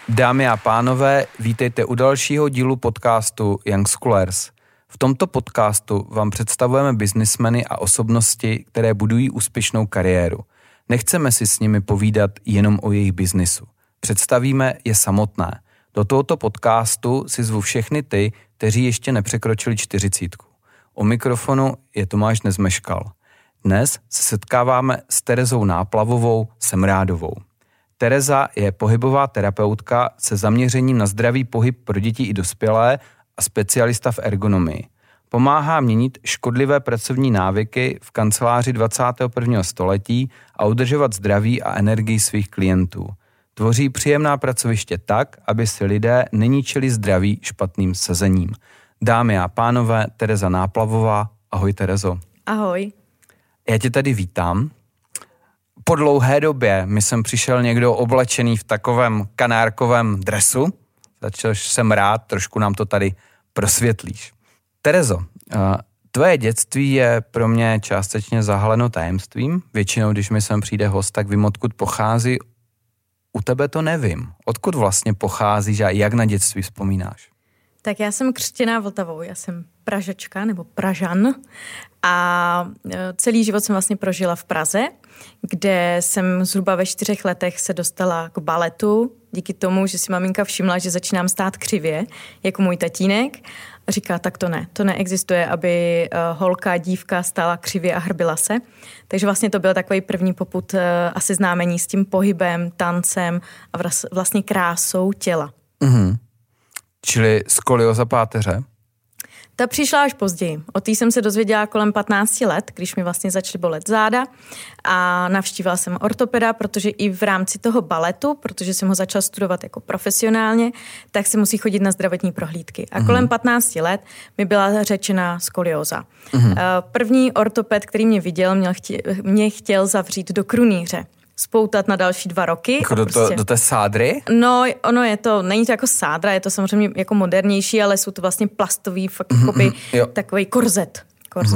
Dámy a pánové, vítejte u dalšího dílu podcastu Young Schoolers. V tomto podcastu vám představujeme biznismeny a osobnosti, které budují úspěšnou kariéru. Nechceme si s nimi povídat jenom o jejich biznisu. Představíme je samotné. Do tohoto podcastu si zvu všechny ty, kteří ještě nepřekročili 40. O mikrofonu je Tomáš Nezmeškal. Dnes se setkáváme s Terezou Náplavovou Semrádovou. Tereza je pohybová terapeutka se zaměřením na zdravý pohyb pro děti i dospělé a specialista v ergonomii. Pomáhá měnit škodlivé pracovní návyky v kanceláři 21. století a udržovat zdraví a energii svých klientů. Tvoří příjemná pracoviště tak, aby si lidé neníčili zdraví špatným sezením. Dámy a pánové, Tereza Náplavová. Ahoj, Terezo. Ahoj. Já tě tady vítám. Po dlouhé době mi jsem přišel někdo oblečený v takovém kanárkovém dresu, za což jsem rád, trošku nám to tady prosvětlíš. Terezo, tvoje dětství je pro mě částečně zahaleno tajemstvím. Většinou, když mi sem přijde host, tak vím, odkud pochází. U tebe to nevím. Odkud vlastně pocházíš a jak na dětství vzpomínáš? Tak já jsem křtěná Vltavou, já jsem Pražačka nebo Pražan a celý život jsem vlastně prožila v Praze, kde jsem zhruba ve 4 letech se dostala k baletu, díky tomu, že si maminka všimla, že začínám stát křivě, jako můj tatínek. A říká, tak to neexistuje, aby holka, dívka stála křivě a hrbila se. Takže vlastně to byl takový první popud a seznámení s tím pohybem, tancem a vlastně krásou těla. Mhm. Čili skolioza páteře? Ta přišla až později. O té jsem se dozvěděla kolem 15 let, když mi vlastně začaly bolet záda a navštívila jsem ortopeda, protože i v rámci toho baletu, protože jsem ho začala studovat jako profesionálně, tak se musí chodit na zdravotní prohlídky. A kolem 15 let mi byla řečena skolioza. První ortoped, který mě viděl, mě chtěl zavřít do krunýře. Spoutat na další 2 roky. Jako do té sádry? No, není to jako sádra, je to samozřejmě jako modernější, ale jsou to vlastně plastový, fakt takový korzet.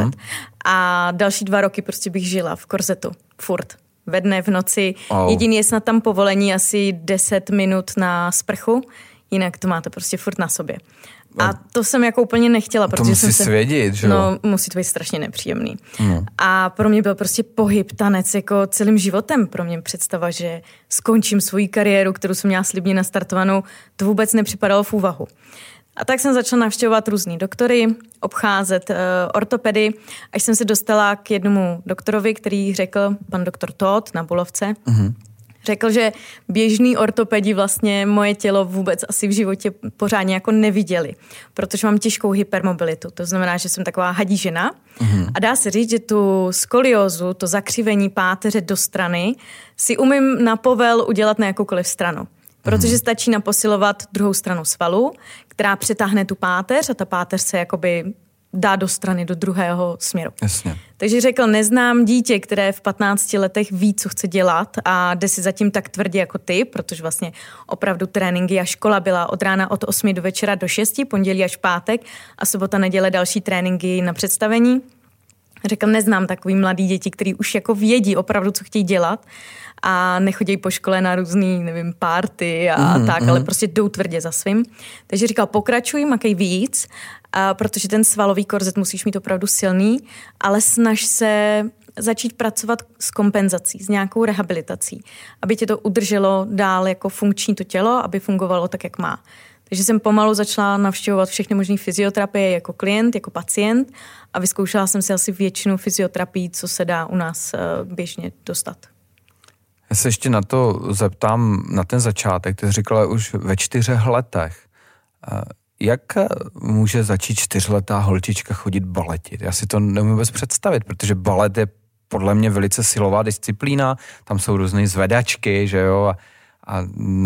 A další 2 roky prostě bych žila v korzetu. Furt. Ve dne, v noci. Jediný je snad tam povolení asi 10 minut na sprchu, jinak to máte prostě furt na sobě. A to jsem jako úplně nechtěla, protože to musí svědět, že jo? No, musí to být strašně nepříjemný. A pro mě byl prostě pohyb, tanec jako celým životem. Pro mě představa, že skončím svoji kariéru, kterou jsem měla slibně nastartovanou, to vůbec nepřipadalo v úvahu. A tak jsem začala navštěvovat různý doktory, obcházet ortopedy, až jsem se dostala k jednomu doktorovi, který řekl, pan doktor Todt na Bulovce, řekl, že běžný ortopedi vlastně moje tělo vůbec asi v životě pořádně jako neviděli, protože mám těžkou hypermobilitu. To znamená, že jsem taková hadí žena a dá se říct, že tu skoliózu, to zakřivení páteře do strany si umím na povel udělat na jakoukoliv stranu. Protože stačí naposilovat druhou stranu svalu, která přetáhne tu páteř a ta páteř se jakoby dá do strany, do druhého směru. Jasně. Takže řekl, neznám dítě, které v 15 letech ví, co chce dělat a jde si zatím tak tvrdě jako ty, protože vlastně opravdu tréninky a škola byla od rána od 8 do večera do 6, pondělí až pátek a sobota, neděle další tréninky na představení. Řekl, neznám takový mladý děti, který už jako vědí opravdu, co chtějí dělat a nechodí po škole na různý, nevím, party a ale prostě jdou tvrdě za svým. Takže říkal, pokračuj, makej víc, protože ten svalový korzet musíš mít opravdu silný, ale snaž se začít pracovat s kompenzací, s nějakou rehabilitací, aby tě to udrželo dál jako funkční to tělo, aby fungovalo tak, jak má. Takže jsem pomalu začala navštěvovat všechny možné fyzioterapie jako klient, jako pacient a vyzkoušela jsem si asi většinu fyzioterapii, co se dá u nás běžně dostat. Já se ještě na to zeptám, na ten začátek. Ty jsi říkala už ve 4 letech. Jak může začít 4letá holčička chodit baletit? Já si to nemůžu vůbec představit, protože balet je podle mě velice silová disciplína. Tam jsou různé zvedačky, že jo, a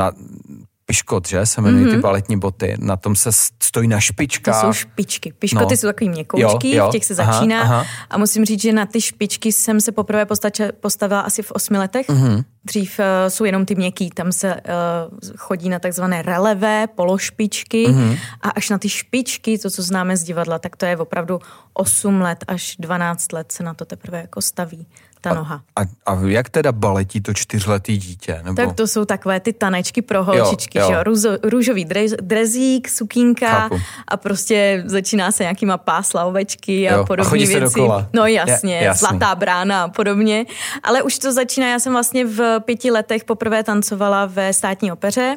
piškot, že? Se jmenují ty baletní boty. Na tom se stojí na špičkách. To jsou špičky. Piškoty jsou takový měkoučky, v těch se začíná. A musím říct, že na ty špičky jsem se poprvé postavila asi v 8 letech. Dřív jsou jenom ty měkký, tam se chodí na takzvané relevé, pološpičky a až na ty špičky, to, co známe z divadla, tak to je opravdu 8 let až 12 let se na to teprve jako staví. ta noha. A jak teda baletí to 4letý dítě? Nebo? Tak to jsou takové ty tanečky pro holčičky, jo. Že? Růžový drezík, sukínka. Chápu. A prostě začíná se nějakýma pásla, ovečky a podobné věci. A chodí se dokola. No jasně, Zlatá brána a podobně. Ale už to začíná, já jsem vlastně v 5 letech poprvé tancovala ve Státní opeře,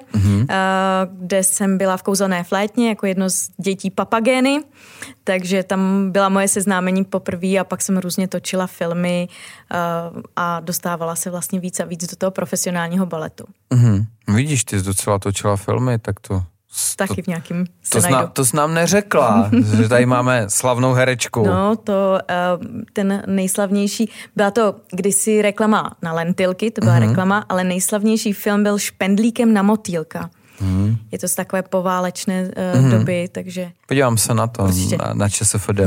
kde jsem byla v kouzelné flétně jako jedno z dětí Papagény, takže tam byla moje seznámení poprvé a pak jsem různě točila filmy a dostávala se vlastně víc a víc do toho profesionálního baletu. Vidíš, ty jsi docela točila filmy, tak to... Taky v nějakým se najdu. To jsi nám neřekla, že tady máme slavnou herečku. No, ten nejslavnější, byla to kdysi reklama na lentilky, to byla reklama, ale nejslavnější film byl Špendlíkem na motýlka. Je to z takové poválečné doby, takže... Podívám se na to, na ČSFD.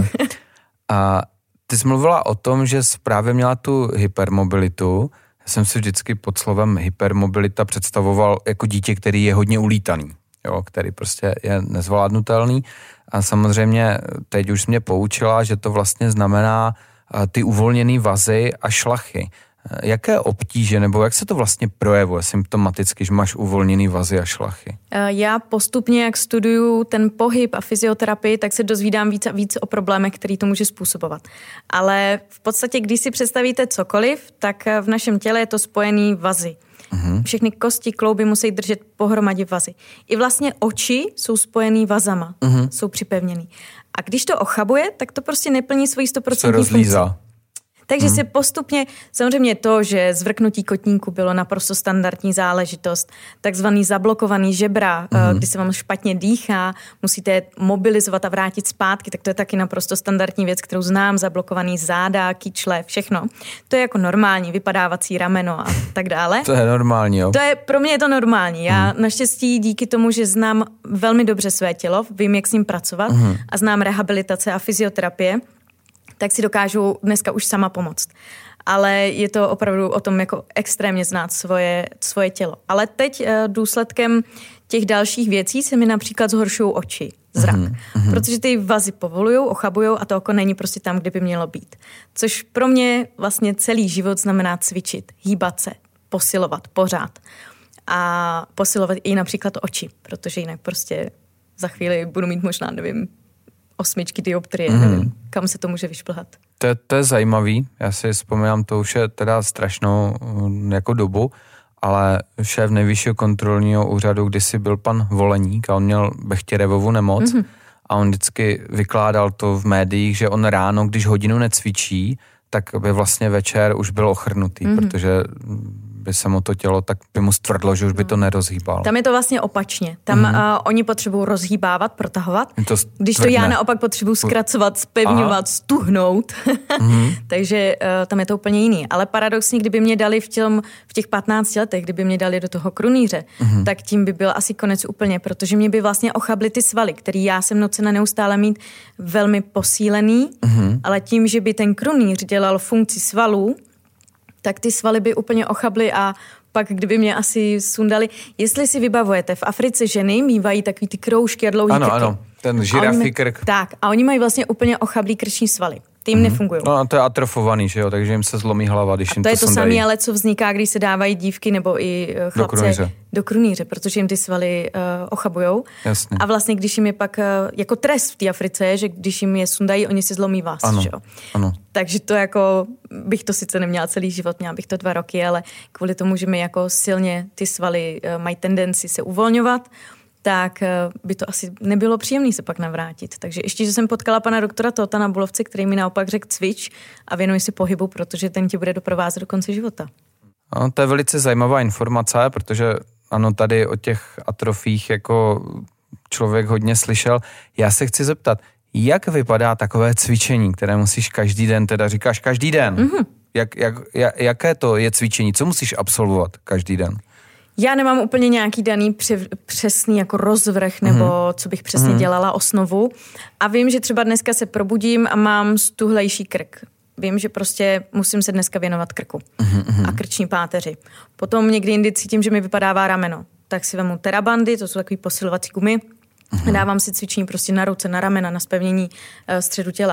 A ty jsi mluvila o tom, že jsi právě měla tu hypermobilitu. Já jsem si vždycky pod slovem hypermobilita představoval jako dítě, který je hodně ulítaný, jo, který prostě je nezvládnutelný. A samozřejmě teď už jsi mě poučila, že to vlastně znamená ty uvolněný vazy a šlachy. Jaké obtíže, nebo jak se to vlastně projevuje symptomaticky, že máš uvolněný vazy a šlachy? Já postupně, jak studuju ten pohyb a fyzioterapii, tak se dozvídám víc a víc o problémech, který to může způsobovat. Ale v podstatě, když si představíte cokoliv, tak v našem těle je to spojený vazy. Všechny kosti, klouby musí držet pohromadě vazy. I vlastně oči jsou spojený vazama, jsou připevněný. A když to ochabuje, tak to prostě neplní svoji 100% funkci. Takže se postupně, samozřejmě to, že zvrknutí kotníku bylo naprosto standardní záležitost, takzvaný zablokovaný žebra, kdy se vám špatně dýchá, musíte mobilizovat a vrátit zpátky, tak to je taky naprosto standardní věc, kterou znám, zablokovaný záda, kyčle, všechno. To je jako normální, vypadávací rameno a tak dále. To je normální, jo? Pro mě je to normální. Já naštěstí díky tomu, že znám velmi dobře své tělo, vím, jak s ním pracovat a znám rehabilitace a fyzioterapie, tak si dokážu dneska už sama pomoct. Ale je to opravdu o tom jako extrémně znát svoje tělo. Ale teď důsledkem těch dalších věcí se mi například zhoršují oči, zrak. Protože ty vazy povolujou, ochabujou a to oko není prostě tam, kde by mělo být. Což pro mě vlastně celý život znamená cvičit, hýbat se, posilovat pořád. A posilovat i například oči, protože jinak prostě za chvíli budu mít možná, nevím, 8 dioptrie, nevím, kam se to může vyšplhat. To je zajímavý, já si vzpomínám, to už je teda strašnou jako dobu, ale šéf nejvyššího kontrolního úřadu kdysi byl pan Voleník a on měl Bechtěrevovu nemoc a on vždycky vykládal to v médiích, že on ráno, když hodinu necvičí, tak by vlastně večer už byl ochrnutý, protože by se mu to tělo, tak by mu stvrdlo, že už by to nerozhýbalo. Tam je to vlastně opačně. Tam oni potřebují rozhýbávat, protahovat, když to já naopak potřebuji zkracovat, zpevňovat, stuhnout. Takže tam je to úplně jiný. Ale paradoxně, kdyby mě dali v těch 15 letech, kdyby mě dali do toho krunýře, tak tím by byl asi konec úplně, protože mě by vlastně ochably ty svaly, který já jsem nucena neustále mít velmi posílený, ale tím, že by ten krunýř dělal funkci svalů, tak ty svaly by úplně ochably a pak kdyby mě asi sundali. Jestli si vybavujete, v Africe ženy mívají takový ty kroužky a dlouhý krky. Ano, ten žirafí krk. Tak, a oni mají vlastně úplně ochablý krční svaly. Ty jim nefungují. No a to je atrofovaný, že jo, takže jim se zlomí hlava, když jim to sundají. To je to samé, ale co vzniká, když se dávají dívky nebo i chlapce do krunýře, protože jim ty svaly ochabujou. Jasně. A vlastně, když jim je pak jako trest v té Africe je, že když jim je sundají, oni si zlomí vás, že jo. Ano. Takže to jako, bych to sice neměla celý život, měla bych to 2 roky, ale kvůli tomu, že mi jako silně ty svaly mají tendenci se uvolňovat, tak by to asi nebylo příjemné se pak navrátit. Takže ještě, že jsem potkala pana doktora Tóta na Bulovce, který mi naopak řekl cvič a věnuj si pohybu, protože ten tě bude doprovázet do konce života. No, to je velice zajímavá informace, protože ano, tady o těch atrofích jako člověk hodně slyšel. Já se chci zeptat, jak vypadá takové cvičení, které musíš každý den, teda říkáš každý den? Jaké to je cvičení? Co musíš absolvovat každý den? Já nemám úplně nějaký daný přesný jako rozvrh nebo co bych přesně dělala osnovu a vím, že třeba dneska se probudím a mám stuhlejší krk. Vím, že prostě musím se dneska věnovat krku a krční páteři. Potom někdy jindy cítím, že mi vypadává rameno. Tak si vemu terabandy, to jsou takový posilovací gumy. Dávám si cvičení prostě na ruce, na ramena, na zpevnění středu těla.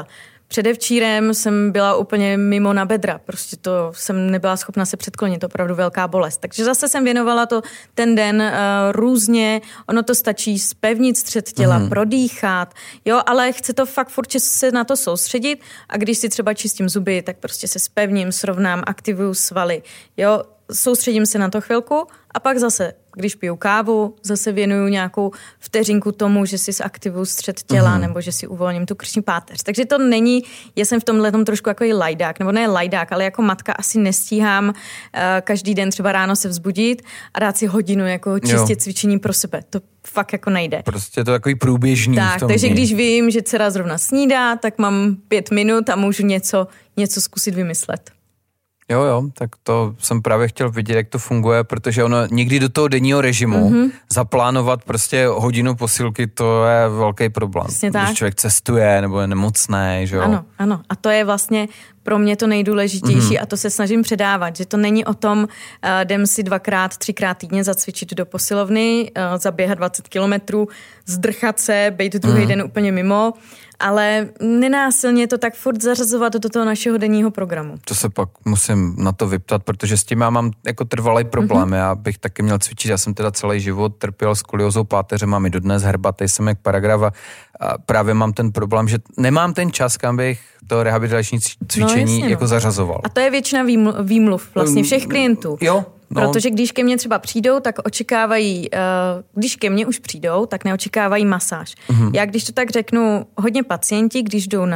Předevčírem jsem byla úplně mimo na bedra, prostě to jsem nebyla schopna se předklonit, to opravdu velká bolest. Takže zase jsem věnovala to ten den různě, ono to stačí zpevnit střed těla, prodýchat, jo, ale chce to fakt furt se na to soustředit a když si třeba čistím zuby, tak prostě se zpevním, srovnám, aktivuju svaly, jo, soustředím se na to chvilku a pak zase, když piju kávu, zase věnuju nějakou vteřinku tomu, že si zaktivuju střed těla nebo že si uvolním tu krční páteř. Takže to není, já jsem v tomhletom trošku jako i lajdák, nebo ne lajdák, ale jako matka asi nestíhám každý den třeba ráno se vzbudit a dát si hodinu jako čistě cvičení pro sebe. To fakt jako nejde. Prostě to takový průběžný. Tak, takže když vím, že dcera zrovna snídá, tak mám 5 minut a můžu něco zkusit vymyslet. Jo, tak to jsem právě chtěl vidět, jak to funguje, protože ono někdy do toho denního režimu zaplánovat prostě hodinu posilky, to je velký problém. Když člověk cestuje nebo je nemocný, že jo? Ano. A to je vlastně pro mě to nejdůležitější a to se snažím předávat, že to není o tom, jdem si 2x, 3x týdně zacvičit do posilovny, zaběhat 20 kilometrů, zdrchat se, být druhý den úplně mimo, ale nenásilně to tak furt zařazovat do toho našeho denního programu. To se pak musím na to vyptat, protože s tím já mám jako trvalý problém. Já bych taky měl cvičit, já jsem teda celý život trpěl skoliózou páteře, mám i dodnes herbatý jsem jak paragraf a právě mám ten problém, že nemám ten čas, kam bych to rehabilitační cvičení jako zařazoval. A to je většina výmluv vlastně všech klientů. Jo. Protože když ke mně třeba přijdou, tak očekávají, když ke mně už přijdou, tak neočekávají masáž. Já když to tak řeknu, hodně pacienti, když jdou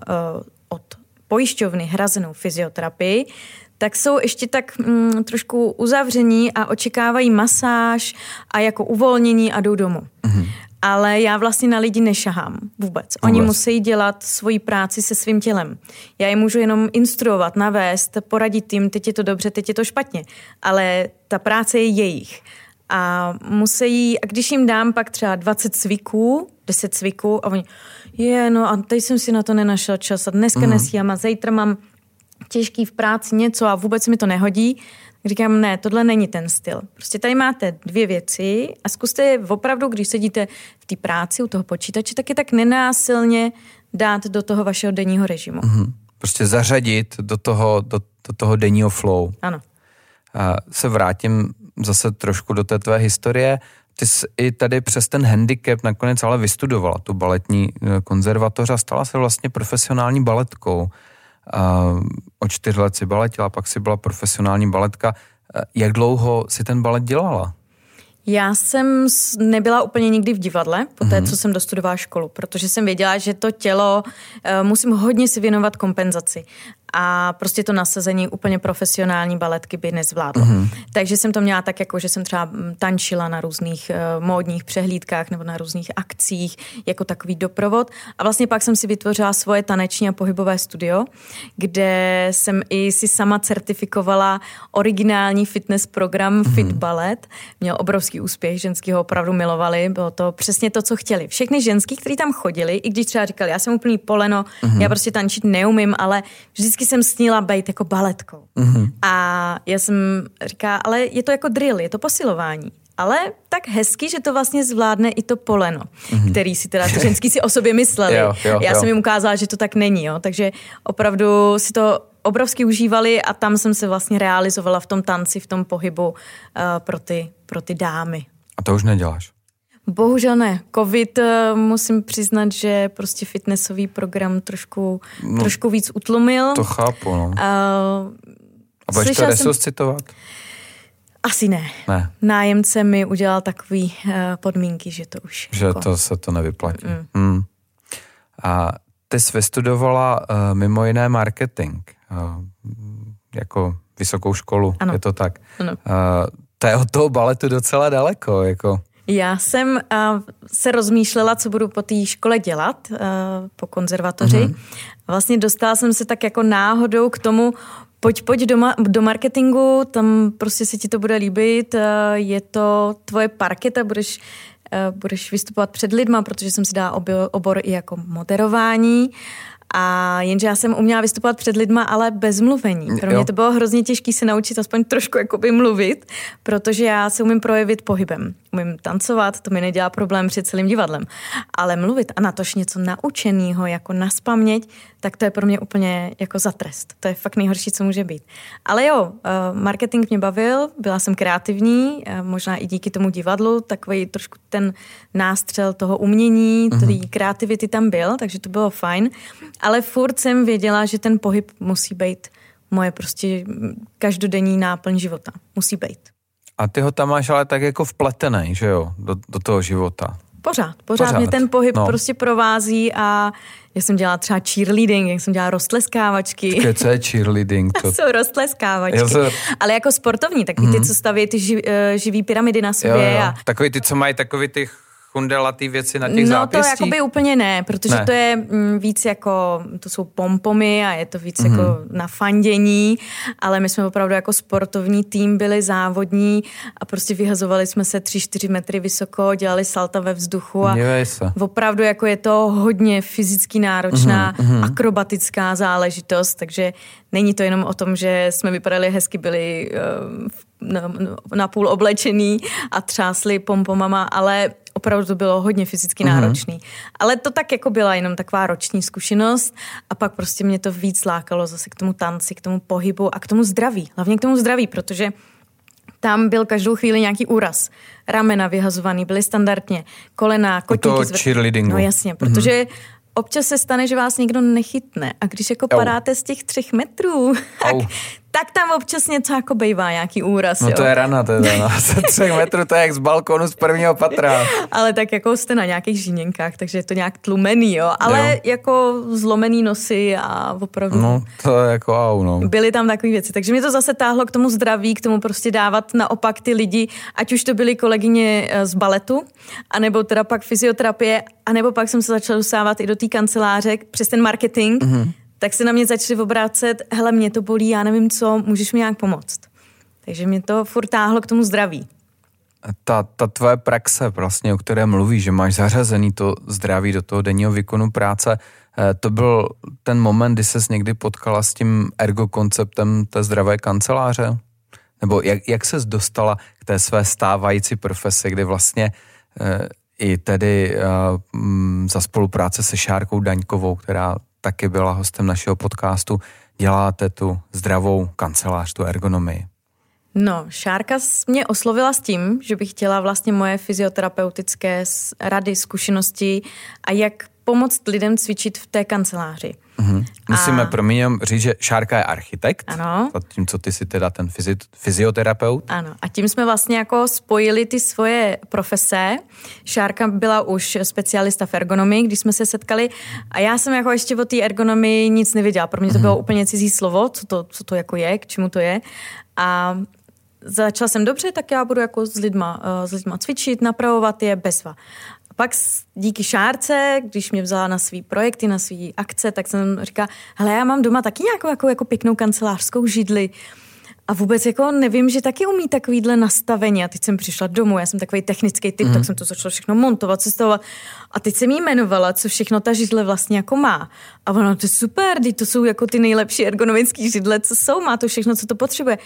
od pojišťovny hrazenou fyzioterapii, tak jsou ještě tak trošku uzavření a očekávají masáž a jako uvolnění a jdou domů. Ale já vlastně na lidi nešahám vůbec. Oni musí dělat svoji práci se svým tělem. Já je můžu jenom instruovat, navést, poradit jim, teď je to dobře, teď je to špatně. Ale ta práce je jejich. A když jim dám pak třeba 20 cviků, 10 cviků a oni, a teď jsem si na to nenašel čas a dneska nestíhám a zítra mám těžký v práci něco a vůbec mi to nehodí. Říkám, ne, tohle není ten styl. Prostě tady máte 2 věci a zkuste je opravdu, když sedíte v té práci u toho počítače, tak je tak nenásilně dát do toho vašeho denního režimu. Prostě zařadit do toho denního flow. Ano. A se vrátím zase trošku do té tvé historie. Ty jsi i tady přes ten handicap nakonec ale vystudovala tu baletní konzervatoř a stala se vlastně profesionální baletkou. O 4 let si baletila, pak si byla profesionální baletka. Jak dlouho si ten balet dělala? Já jsem nebyla úplně nikdy v divadle, po té, co jsem dostudovala školu, protože jsem věděla, že to tělo musím hodně si věnovat kompenzaci. A prostě to nasazení úplně profesionální baletky by nezvládlo. Takže jsem to měla tak, jako že jsem třeba tančila na různých módních přehlídkách nebo na různých akcích jako takový doprovod. A vlastně pak jsem si vytvořila svoje taneční a pohybové studio, kde jsem i si sama certifikovala originální fitness program Fit Ballet. Měl obrovský úspěch, ženský ho opravdu milovali, bylo to přesně to, co chtěli. Všechny ženský, kteří tam chodili, i když třeba říkali, já jsem úplný poleno, já prostě tančit neumím, ale vždycky jsem snila být jako baletkou. A já jsem říkala, ale je to jako drill, je to posilování. Ale tak hezky, že to vlastně zvládne i to poleno, který si teda ty ženský si o sobě mysleli. Já jsem jim ukázala, že to tak není. Jo? Takže opravdu si to obrovsky užívali a tam jsem se vlastně realizovala v tom tanci, v tom pohybu pro ty dámy. A to už neděláš? Bohužel ne. Covid, musím přiznat, že prostě fitnessový program trošku víc utlumil. To chápu, no. A budeš to resuscitovat? Asi ne. Nájemce mi udělal takový podmínky, že to už... Že jako... to se to nevyplatí. A ty jsi vystudovala mimo jiné marketing. Jako vysokou školu, ano. Je to tak. Ano. To je od toho baletu docela daleko, jako... Já jsem se rozmýšlela, co budu po té škole dělat, po konzervatoři. Vlastně dostala jsem se tak jako náhodou k tomu, pojď do marketingu, tam prostě se ti to bude líbit, je to tvoje parketa, budeš vystupovat před lidma, protože jsem si dala obor i jako moderování. A jenže já jsem uměla vystupovat před lidma, ale bez mluvení. Pro mě to bylo hrozně těžké se naučit aspoň trošku jakoby mluvit, protože já se umím projevit pohybem. Umím tancovat, to mi nedělá problém před celým divadlem. Ale mluvit a natož něco naučenýho, jako naspaměť, tak to je pro mě úplně jako za trest. To je fakt nejhorší, co může být. Ale jo, marketing mě bavil, byla jsem kreativní, možná i díky tomu divadlu, takový trošku ten nástřel toho umění, té kreativity tam byl, takže to bylo fajn. Ale furt jsem věděla, že ten pohyb musí být moje prostě každodenní náplň života. Musí být. A ty ho tam máš ale tak jako vpletený, že jo, do toho života. Pořád mě ten pohyb prostě provází a já jsem dělala třeba cheerleading, jak jsem dělala roztleskávačky. Počkej, co je cheerleading? To jsou roztleskávačky. Ale jako sportovní, takový ty, co staví ty živý pyramidy na sobě. Jo. Takový ty, co mají takový ty chundelatý věci na těch zápěstích? No to jakoby úplně ne, protože to je víc jako, to jsou pompomy a je to víc jako na fandění, ale my jsme opravdu jako sportovní tým byli závodní a prostě vyhazovali jsme se 3-4 metry vysoko, dělali salta ve vzduchu a opravdu jako je to hodně fyzicky náročná, akrobatická záležitost, takže není to jenom o tom, že jsme vypadali hezky, byli na půl oblečený a třásli pompomama, ale opravdu to bylo hodně fyzicky náročný. Ale to tak jako byla jenom taková roční zkušenost a pak prostě mě to víc lákalo zase k tomu tanci, k tomu pohybu a k tomu zdraví. Hlavně k tomu zdraví, protože tam byl každou chvíli nějaký úraz. Ramena vyhazovaný byly standardně, kolena, kotníky. Cheerleadingu. No jasně, protože občas se stane, že vás někdo nechytne a když jako padáte z těch 3 metrů, tak tam občas něco jako bejvá, nějaký úraz. No to je rana teda, no. Z 3 metrů to je jak z balkonu z prvního patra. Ale tak jako jste na nějakých žíněnkách, takže je to nějak tlumený, jo. Ale jako zlomený nosy a opravdu. No to je jako no. Byly tam takové věci, takže mě to zase táhlo k tomu zdraví, k tomu prostě dávat naopak ty lidi, ať už to byly kolegyně z baletu, anebo teda pak fyzioterapie, anebo pak jsem se začala dostávat i do té kanceláře přes ten marketing, tak se na mě začali obrácet, hele, mě to bolí, já nevím co, můžeš mi nějak pomoct. Takže mě to furt táhlo k tomu zdraví. Ta tvoje praxe vlastně, o které mluvíš, že máš zařazený to zdraví do toho denního výkonu práce, to byl ten moment, kdy ses někdy potkala s tím ergokonceptem té zdravé kanceláře? Nebo jak ses dostala k té své stávající profesi, kdy vlastně i tedy za spolupráce se Šárkou Daňkovou, která taky byla hostem našeho podcastu, děláte tu zdravou kancelář, tu ergonomii? No, Šárka mě oslovila s tím, že bych chtěla vlastně moje fyzioterapeutické rady, zkušenosti a jak pomoct lidem cvičit v té kanceláři. Musíme promiňom říct, že Šárka je architekt, ano. Zatímco ty jsi teda ten fyzioterapeut. Ano, a tím jsme vlastně jako spojili ty svoje profese. Šárka byla už specialista v ergonomii, když jsme se setkali a já jsem jako ještě o té ergonomii nic nevěděla. Pro mě to bylo úplně cizí slovo, co to jako je, k čemu to je. A začala jsem dobře, tak já budu jako s lidma cvičit, napravovat je bezva. Pak díky Šárce, když mě vzala na svý projekty, na svý akce, tak jsem říkala, hele, já mám doma taky nějakou jako pěknou kancelářskou židli a vůbec jako nevím, že taky umí takovýhle nastavení. A teď jsem přišla domů, já jsem takový technický typ, tak jsem to začala všechno montovat, sestavovat a teď jsem jí jmenovala, co všechno ta židle vlastně jako má. A ona, to je super, to jsou jako ty nejlepší ergonomické židle, co jsou, má to všechno, co to potřebuje.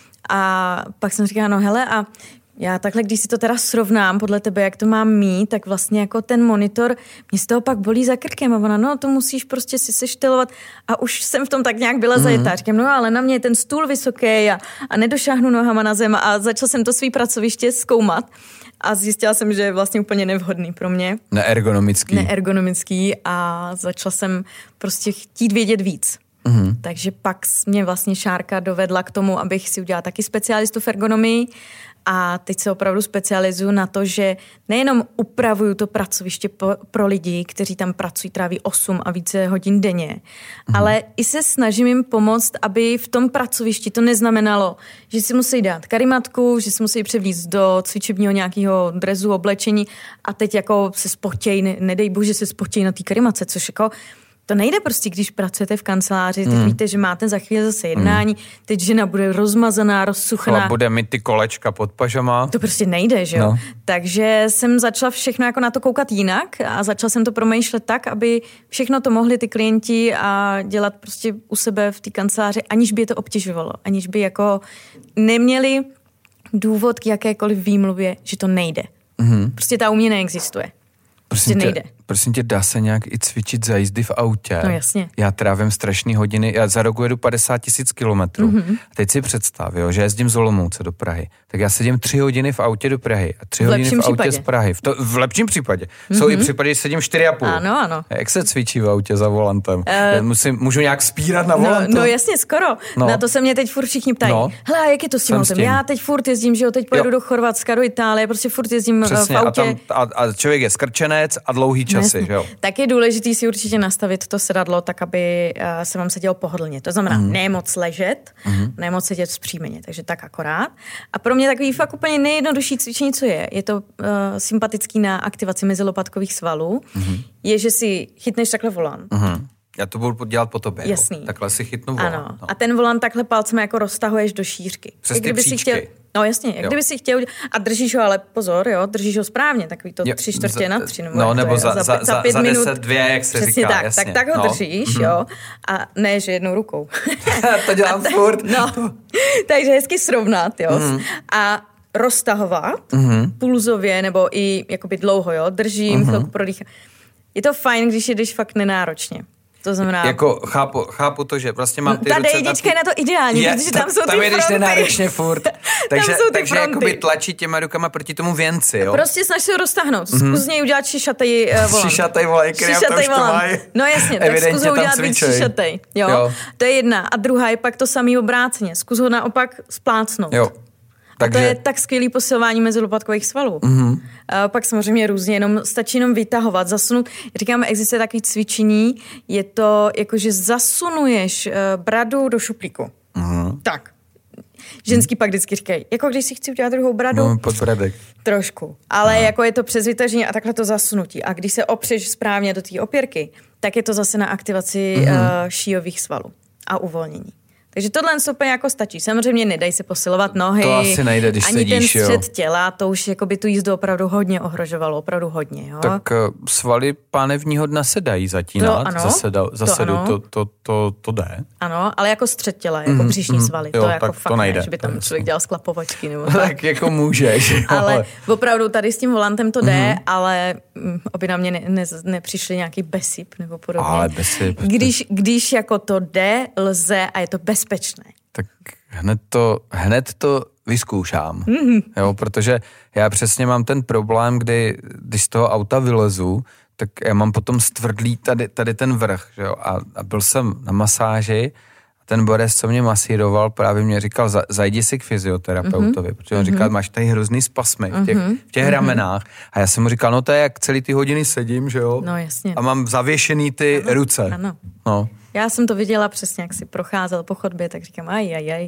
A pak jsem říkala, no hele, a já takhle, když si to teda srovnám podle tebe, jak to mám mít, tak vlastně jako ten monitor, mě z toho pak bolí za krkem a ona, no to musíš prostě si seštelovat a už jsem v tom tak nějak byla zajetá. Říkám, no ale na mě je ten stůl vysoký a nedošáhnu nohama na zem a začala jsem to svý pracoviště zkoumat a zjistila jsem, že je vlastně úplně nevhodný pro mě. Neergonomický a začala jsem prostě chtít vědět víc. Takže pak mě vlastně Šárka dovedla k tomu, abych si udělala taky specialistu v ergonomii a teď se opravdu specializuju na to, že nejenom upravuju to pracoviště pro lidi, kteří tam pracují, tráví 8 a více hodin denně, ale i se snažím jim pomoct, aby v tom pracovišti to neznamenalo, že si musí dát karimatku, že si musí převlíct do cvičebního nějakého dresu, oblečení a teď jako se spotěj, nedej bože se spotěj na té karimatce, což jako to nejde prostě, když pracujete v kanceláři, teď víte, že máte za chvíli zase jednání, teď žena bude rozmazaná, rozsuchaná. A bude mít ty kolečka pod pažama. To prostě nejde, že jo? No. Takže jsem začala všechno jako na to koukat jinak a začala jsem to promýšlet tak, aby všechno to mohli ty klienti a dělat prostě u sebe v té kanceláři, aniž by je to obtěžovalo, aniž by jako neměli důvod k jakékoliv výmluvě, že to nejde. Prostě ta u mě neexistuje. Prostě nejde. prosím tě, dá se nějak i cvičit za jízdy v autě? No jasně. Já trávím strašný hodiny, já za rok jedu 50 000 kilometrů. A teď si představ, jo, že jezdím z Olomouce do Prahy, tak já sedím 3 hodiny v autě do Prahy a 3 hodiny v autě z Prahy. V lepším případě. Jsou i případy, že sedím 4,5. Ano. Jak se cvičí v autě za volantem? Můžu nějak spírat na volantu? No jasně, skoro. No. Na to se mě teď furt všichni ptají. No. Hele, jak je to s tím autem? Já teď furt jezdím, že jo, teď pojedu do Chorvatska, do Itálie, prostě furt jezdím přesně, v autě. A člověk je skrčenec a dlouhý časy, že jo? Tak je důležitý si určitě nastavit to sedadlo tak, aby se vám sedělo pohodlně. To znamená ne moc ležet, ne moc sedět vzpřímeně, takže tak akorát. A pro mě takový fakt úplně nejjednodušší cvičení, co je to sympatický na aktivaci mezilopatkových svalů, je, že si chytneš takhle volant. Já to budu dělat po tobě. Jasný. Jo? Takhle si chytnu volant. Ano. No. A ten volant takhle palcem jako roztahuješ do šířky. Přes ty příčky. No jasně, jak kdyby si chtěl, a držíš ho, ale pozor, jo, držíš ho správně, takový to 3/4 nebo za 5 minut. 10, 2, jak se přesně říká. Tak, jasně. tak ho držíš, jo, a ne, že jednou rukou. To dělám furt. No, takže hezky srovnat, jo, a roztahovat pulzově, nebo i jakoby dlouho, jo, držím, chvilku prodýchám. Je to fajn, když jedeš fakt nenáročně. To znamená... Jako chápu to, že vlastně mám ty ruce... Tady jednička je na to ideální, protože tam jsou ty tam jedeš nenáročně furt. Takže jakoby tlačí těma rukama proti tomu věnci, jo? Prostě snaž se ho roztáhnout. Zkus z něj udělat šišatej volant. Šišatej volant, který tam už to mají. No jasně, tak zkus ho udělat víc šišatej. Jo? To je jedna. A druhá je pak to samý obráceně. Zkus ho naopak splácnout. Jo. Takže... To je tak skvělý posilování mezilopatkových svalů. Pak samozřejmě různě, stačí jenom vytahovat, zasunout. Říkáme, existuje takový cvičení, je to jako, že zasunuješ bradu do šuplíku. Tak. Ženský pak vždycky říkají, jako když si chci udělat druhou bradu. No, podbradek. Trošku. Ale jako je to přes vytažení a takhle to zasunutí. A když se opřeš správně do té opěrky, tak je to zase na aktivaci šíjových svalů a uvolnění. Takže tohle úplně jako stačí. Samozřejmě nedají se posilovat nohy. To asi nejde, když ani sedíš, ten střed těla, to už jakoby tu jízdu opravdu hodně ohrožovalo, opravdu hodně. Jo? Tak svaly pánevního dna se dají zatínat. Zasadu to jde. Ano, ale jako střed těla, jako břišní svaly. Jo, to jako fakt to nejde. Ne, že by tam člověk dělal sklapovačky. Nebo tak jako můžeš. Ale opravdu tady s tím volantem to jde, ale aby na mě nepřišli nějaký besip nebo podobně. Ale besip. Když jako to jde, lze a je to bezpečné. Tak hned to vyzkoušám. Jo, protože já přesně mám ten problém, když z toho auta vylezu, tak já mám potom stvrdlý tady ten vrch, že jo? A byl jsem na masáži a ten borec, co mě masíroval, právě mě říkal, zajdi si k fyzioterapeutovi, protože on říkal, máš tady hrozný spasmy v těch ramenách. A já jsem mu říkal, no to je jak celý ty hodiny sedím, že jo? No jasně. A mám zavěšený ty ruce. Ano. No. Já jsem to viděla přesně, jak si procházel po chodbě, tak říkám, aj.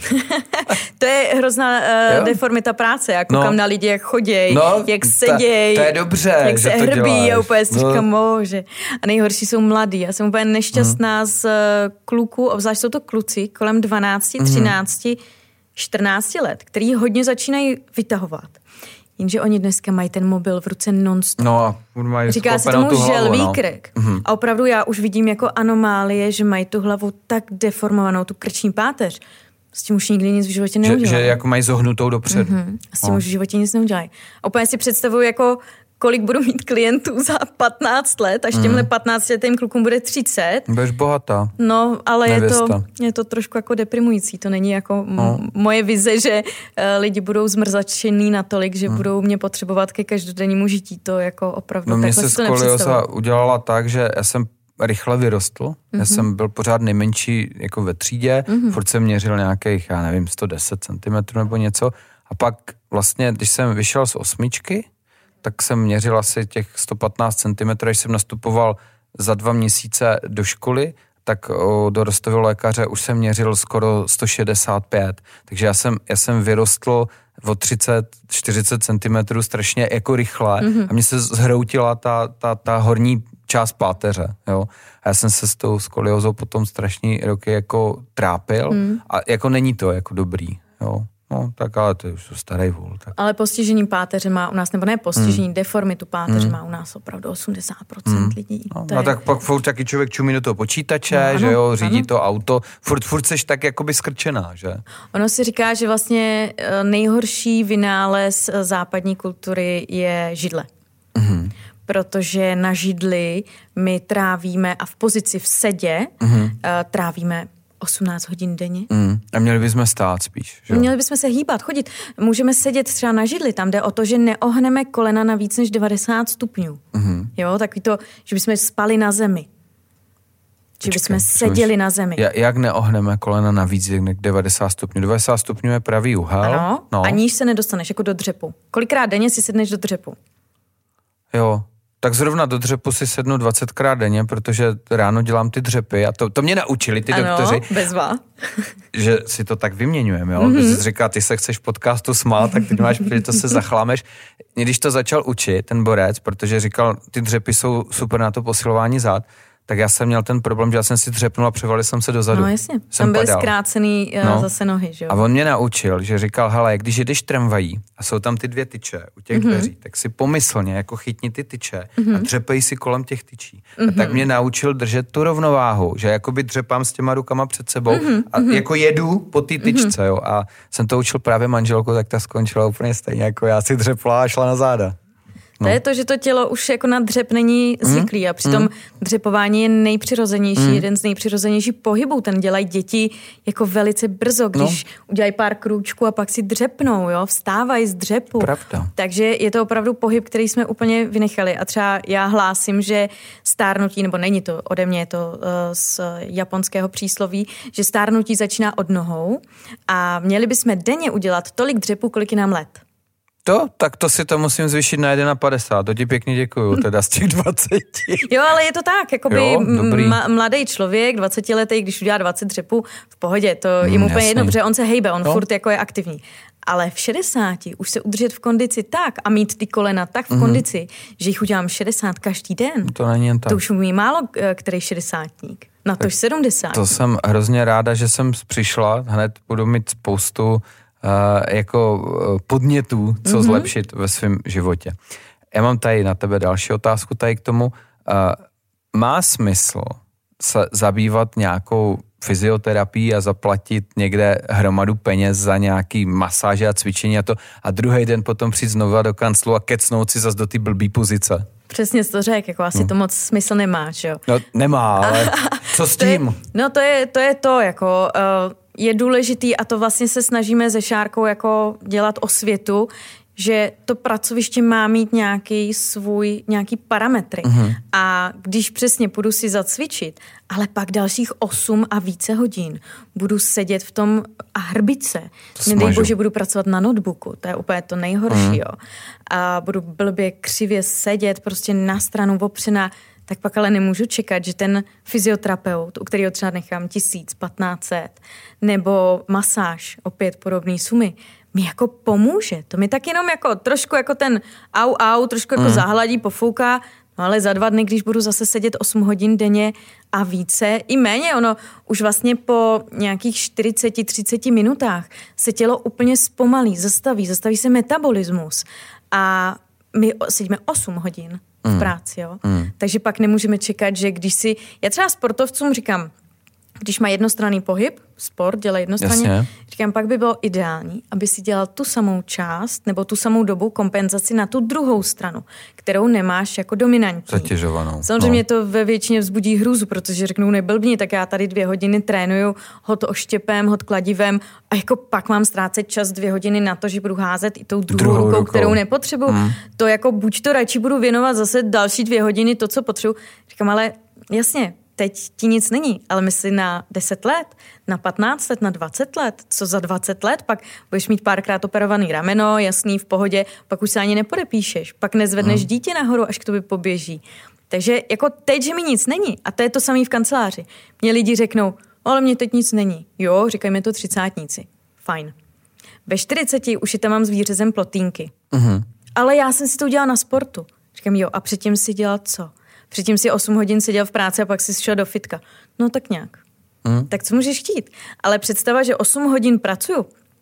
To je hrozná deformita práce, já koukám na lidi, jak choděj, jak seděj. To je dobře, jak se hrbí a úplně si říkám, že. A nejhorší jsou mladí. Já jsem úplně nešťastná z kluků, obzvlášť jsou to kluci kolem 12, 13, 14 let, který hodně začínají vytahovat. Jenže oni dneska mají ten mobil v ruce non-stop. No a říká se tomu želvíkrek. A opravdu já už vidím jako anomálie, že mají tu hlavu tak deformovanou, tu krční páteř. S tím už nikdy nic v životě neudělají. Že jako mají zohnutou dopředu. S tím už v životě nic neudělají. A úplně si představuju, jako kolik budu mít klientů za 15 let, až těmhle 15letým klukům bude 30. Budeš bohatá. No, ale je to trošku jako deprimující. To není jako moje vize, že lidi budou zmrzačený natolik, že budou mě potřebovat ke každodennímu žití. To jako opravdu takhle si to nepředstavuji. Mě se skolioza udělala tak, že já jsem rychle vyrostl. Já jsem byl pořád nejmenší jako ve třídě. Furt jsem měřil nějakých, 110 cm nebo něco. A pak vlastně, když jsem vyšel z 8, tak jsem měřil asi těch 115 cm, když jsem nastupoval za 2 měsíce do školy, tak do rostového lékaře už jsem měřil skoro 165. Takže já jsem vyrostl o 30-40 cm strašně jako rychle a mně se zhroutila ta horní část páteře, jo. A já jsem se s tou skoliózou potom strašný roky jako trápil a jako není to jako dobrý, jo. No, tak ale to je už starý vůl. Tak. Ale postižení páteře má u nás, nebo ne postižení, deformitu páteře má u nás opravdu 80% lidí. No tak pak furt taky člověk čumí do toho počítače, že jo, řídí to auto, furt seš tak jakoby skrčená, že? Ono si říká, že vlastně nejhorší vynález západní kultury je židle. protože na židli my trávíme a v pozici v sedě trávíme 18 hodin denně. A měli bychom stát spíš, že? Měli bychom se hýbat, chodit. Můžeme sedět třeba na židli, tam jde o to, že neohneme kolena na víc než 90 stupňů. Jo, takový to, že bychom spali na zemi. Že bychom seděli na zemi. Jak neohneme kolena na víc než 90 stupňů? 90 stupňů je pravý úhel. Ano, no. A níž se nedostaneš, jako do dřepu. Kolikrát denně si sedneš do dřepu? Jo, tak zrovna do dřepu si sednu 20krát denně, protože ráno dělám ty dřepy a to mě naučili ty doktoři. Ano, bezva. Že si to tak vyměňujeme, jo. Když jsi říká, ty se chceš v podcastu smát, tak teď máš to se zachlámeš. Když to začal učit, ten borec, protože říkal, ty dřepy jsou super na to posilování zad, tak já jsem měl ten problém, že já jsem si dřepnul a převalil jsem se dozadu. No jasně, tam byly zkrácený zase nohy, že jo. A on mě naučil, že říkal, hele, když jedeš tramvají a jsou tam ty 2 tyče u těch dveří, tak si pomyslně jako chytni ty tyče a dřepej si kolem těch tyčí. A tak mě naučil držet tu rovnováhu, že jakoby dřepám s těma rukama před sebou a jako jedu po té tyčce, jo. A jsem to učil právě manželku, tak ta skončila úplně stejně, jako já si dřepla a šla na záda. To je to, že to tělo už jako na dřep není zvyklý a přitom dřepování je nejpřirozenější, jeden z nejpřirozenějších pohybů. Ten dělají děti jako velice brzo, když udělají pár krůčků a pak si dřepnou, jo, vstávají z dřepu. Pravda. Takže je to opravdu pohyb, který jsme úplně vynechali a třeba já hlásím, že stárnutí, nebo není to ode mě, je to z japonského přísloví, že stárnutí začíná od nohou a měli bychom denně udělat tolik dřepů, kolik je nám let. Tak to si to musím zvýšit na 1,50. To ti pěkně děkuju, teda z těch 20. Jo, ale je to tak, jakoby mladý člověk, 20letý, když udělá 20 dřepů, v pohodě, to je mu úplně jedno, protože on se hejbe, on furt jako je aktivní. Ale v 60 už se udržet v kondici tak a mít ty kolena tak v kondici, že jich udělám 60 každý den. To není jen tak. To už umí málo který 60ník. Na tož 70. To jsem hrozně ráda, že jsem přišla, hned budu mít spoustu jako podnětů, co zlepšit ve svém životě. Já mám tady na tebe další otázku tady k tomu. Má smysl se zabývat nějakou fyzioterapií a zaplatit někde hromadu peněz za nějaký masáže a cvičení a druhý den potom přijít znova do kanclu a kecnout si zas do ty blbý pozice? Přesně jsi to řekl, jako asi to moc smysl nemá, že jo? No nemá, ale co s tím? To je to, jako je důležitý a to vlastně se snažíme se Šárkou jako dělat osvětu, že to pracoviště má mít nějaký parametry. A když přesně půjdu si zacvičit, ale pak dalších 8 a více hodin budu sedět v tom a hrbit se. Nedej bože, budu pracovat na notebooku, to je úplně to nejhorší, jo. A budu blbě křivě sedět prostě na stranu opřená, tak pak ale nemůžu čekat, že ten fyzioterapeut, u kterého třeba nechám 1000, 1500, nebo masáž, opět podobný sumy, mi jako pomůže. To mi tak jenom jako trošku jako ten au, trošku jako zahladí, pofouká, no ale za 2 dny, když budu zase sedět 8 hodin denně a více, i méně, ono už vlastně po nějakých 40-30 minutách se tělo úplně zpomalí, zastaví se metabolismus a my sedíme 8 hodin v práci, jo. Takže pak nemůžeme čekat, že já třeba sportovcům říkám, když má jednostranný pohyb, sport dělá jednostranně, říkám, pak by bylo ideální, aby si dělal tu samou část nebo tu samou dobu kompenzaci na tu druhou stranu, kterou nemáš jako dominantní. Zatěžovanou. Samozřejmě to ve většině vzbudí hrůzu, protože řeknou neblbni, tak já tady 2 hodiny trénuju hod oštěpem, hod kladivem a jako pak mám ztrácet čas 2 hodiny na to, že budu házet i tou druhou rukou, kterou nepotřebuju. To jako buď to radši budu věnovat zase další 2 hodiny to, co potřebuju. Říkám, ale jasně, teď ti nic není, ale mysli na 10 let, na 15 let, na 20 let. Co za 20 let? Pak budeš mít párkrát operovaný rameno, jasný, v pohodě, pak už se ani nepodepíšeš, pak nezvedneš dítě nahoru, až k tobě poběží. Takže jako teď, že mi nic není, a to je to samé v kanceláři. Mně lidi řeknou, ale mně teď nic není. Jo, říkají mi to 30níci. Fajn. Ve 40 už je tam mám s výřezem plotínky. Ale já jsem si to udělala na sportu. Říkám, jo, a předtím si dělal co? Předtím si 8 hodin seděl v práci a pak si šel do fitka. No tak nějak. Tak co můžeš chtít? Ale představa, že 8 hodin pracuju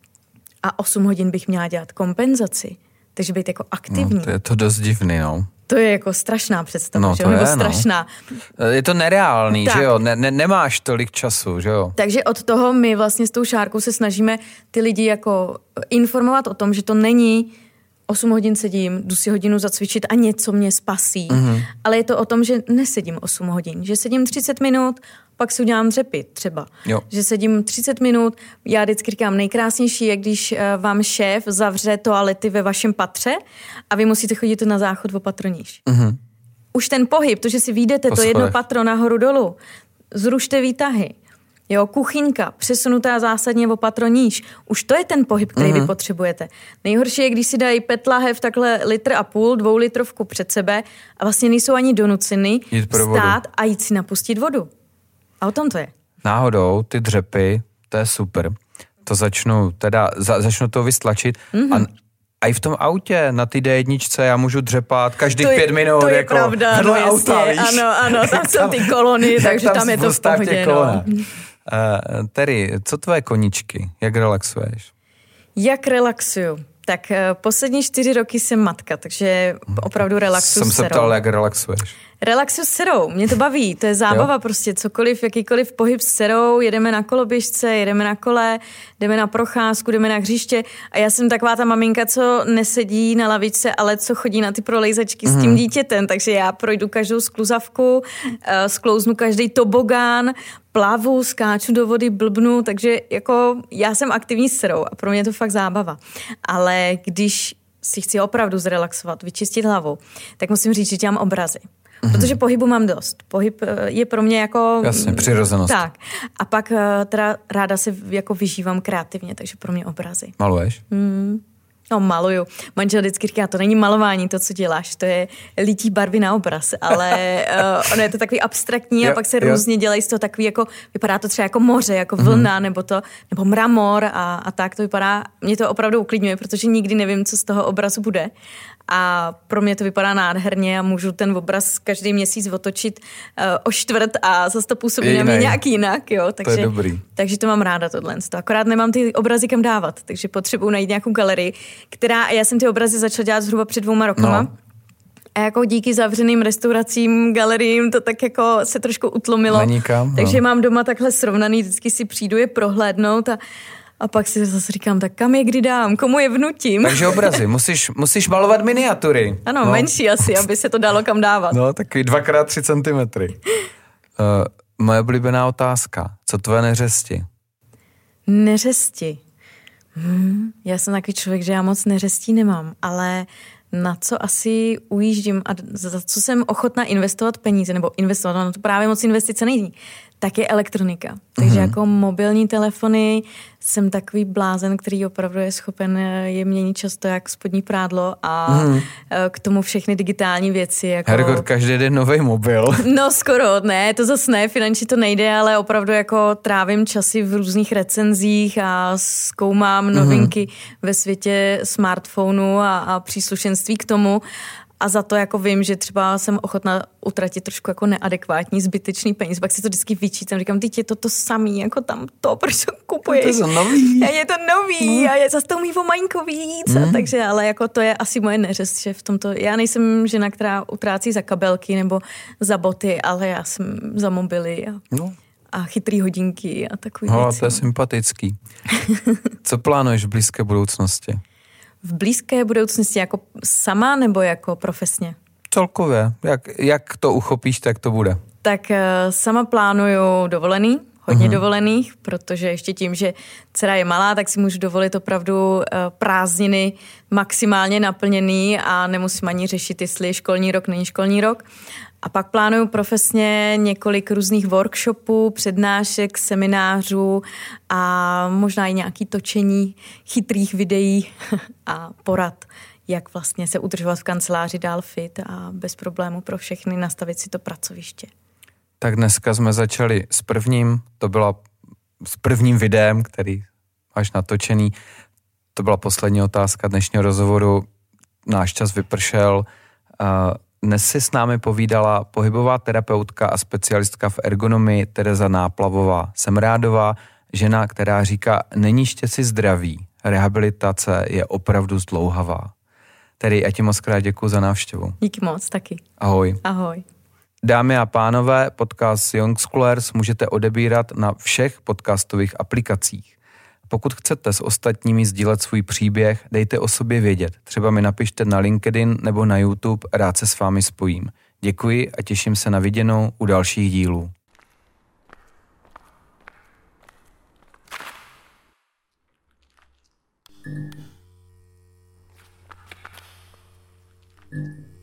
a 8 hodin bych měla dělat kompenzaci, takže být jako aktivní. No, to je to dost divný, no. To je jako strašná představa, no, že jo? Nebo strašná. No. Je to nereálný, tak. Že jo? Nemáš tolik času, že jo? Takže od toho my vlastně s tou Šárkou se snažíme ty lidi jako informovat o tom, že to není 8 hodin sedím, jdu si hodinu zacvičit a něco mě spasí. Ale je to o tom, že nesedím 8 hodin, že sedím 30 minut, pak si udělám dřepy třeba. Jo. Že sedím 30 minut, já vždycky říkám, nejkrásnější je, když vám šéf zavře toalety ve vašem patře a vy musíte chodit na záchod o patro níž. Už ten pohyb, to, že si vyjdete to jedno patro nahoru dolů, zrušte výtahy. Jo, kuchyňka, přesunutá zásadně o patro níž. Už to je ten pohyb, který vy potřebujete. Nejhorší je, když si dají 5 lahev takhle 1,5 litru, 2litrovku před sebe a vlastně nejsou ani donuceny stát a jít si napustit vodu. A o tom to je. Náhodou ty dřepy, to je super. To začnu to vystlačit a i v tom autě na ty D1 já můžu dřepat každých 5 minut. To je jako pravda, no jasně, ano, tam jsou ty kolony, takže tam je to v pohodě. No. Terry, co tvoje koníčky? Jak relaxuješ? Jak relaxuju? Tak poslední 4 roky jsem matka, takže opravdu relaxuju s dcerou. Jsem se ptal, jak relaxuješ. Relaxuju s dcerou, mě to baví, to je zábava prostě, cokoliv, jakýkoliv pohyb s dcerou, jedeme na koloběžce, jedeme na kole, jdeme na procházku, jdeme na hřiště a já jsem taková ta maminka, co nesedí na lavičce, ale co chodí na ty prolejzačky s tím dítětem, takže já projdu každou skluzavku, sklouznu každý tobogán, plavu, skáču do vody, blbnu, takže jako já jsem aktivní s dcerou a pro mě je to fakt zábava. Ale když si chci opravdu zrelaxovat, vyčistit hlavu, tak musím říct, že dělám obrazy. Protože pohybu mám dost. Pohyb je pro mě jako... Jasně, přirozenost. Tak. A pak teda ráda se jako vyžívám kreativně, takže pro mě obrazy. Maluješ? No, maluju. Manžel vždycky říká, to není malování, to, co děláš, to je lítí barvy na obraz, ale ono je to takový abstraktní a pak se různě dělají z toho takový jako, vypadá to třeba jako moře, jako vlna, nebo mramor a tak to vypadá, mě to opravdu uklidňuje, protože nikdy nevím, co z toho obrazu bude. A pro mě to vypadá nádherně a můžu ten obraz každý měsíc otočit o čtvrt a zase to působí na mě nějak jinak, jo. Takže, to je dobrý. Takže to mám ráda tohle. Akorát nemám ty obrazy kam dávat, takže potřebuji najít nějakou galerii, já jsem ty obrazy začala dělat zhruba před 2 rokama. No. A jako díky zavřeným restauracím, galeriím to tak jako se trošku utlumilo. Takže mám doma takhle srovnaný, vždycky si přijdu je prohlédnout a pak si zase říkám, tak kam je kdy dám, komu je vnutím. Takže obrazy, musíš malovat miniatury. Ano, menší asi, aby se to dalo kam dávat. No, takový 2x3 cm. Moje oblíbená otázka, co tvoje neřesti? Neřesti? Já jsem takový člověk, že já moc neřestí nemám, ale na co asi ujíždím a za co jsem ochotná investovat peníze, nebo investovat, no to právě moc investice není, tak je elektronika. Takže jako mobilní telefony jsem takový blázen, který opravdu je schopen je měnit často jak spodní prádlo a k tomu všechny digitální věci. Jako... Hergot, každý den nový mobil. No skoro, ne, to zase ne, finančně to nejde, ale opravdu jako trávím časy v různých recenzích a zkoumám novinky ve světě smartphonu a příslušenství k tomu. A za to jako vím, že třeba jsem ochotná utratit trošku jako neadekvátní, zbytečný peníz. Pak si to vždycky vyčítám, říkám, teď je to samý, jako tam to, proč to kupuješ? To je nový. A je to nový a je zase to umí o maňko víc. A takže, ale jako to je asi moje neřest, že v tomto, já nejsem žena, která utrácí za kabelky nebo za boty, ale já jsem za mobily a chytrý hodinky a takový věci. To je sympatický. Co plánuješ v blízké budoucnosti? V blízké budoucnosti jako sama nebo jako profesně? Celkově. Jak to uchopíš, tak to bude. Tak sama plánuju dovolený, hodně dovolených, protože ještě tím, že dcera je malá, tak si můžu dovolit opravdu prázdniny maximálně naplněný a nemusím ani řešit, jestli je školní rok, není školní rok. A pak plánuju profesně několik různých workshopů, přednášek, seminářů a možná i nějaké točení chytrých videí a porad, jak vlastně se udržovat v kanceláři dál fit a bez problému pro všechny nastavit si to pracoviště. Tak dneska jsme začali s prvním videem, který máš natočený. To byla poslední otázka dnešního rozhovoru. Náš čas vypršel. Dnes si s námi povídala pohybová terapeutka a specialistka v ergonomii Tereza Náplavová Semrádová, žena, která říká, není štěstí zdraví, rehabilitace je opravdu zdlouhavá. Tedy já ti moc krát děkuji za návštěvu. Díky moc, taky. Ahoj. Ahoj. Dámy a pánové, podcast Young Schoolers můžete odebírat na všech podcastových aplikacích. Pokud chcete s ostatními sdílet svůj příběh, dejte o sobě vědět. Třeba mi napište na LinkedIn nebo na YouTube, rád se s vámi spojím. Děkuji a těším se na viděnou u dalších dílů. Mm-hmm.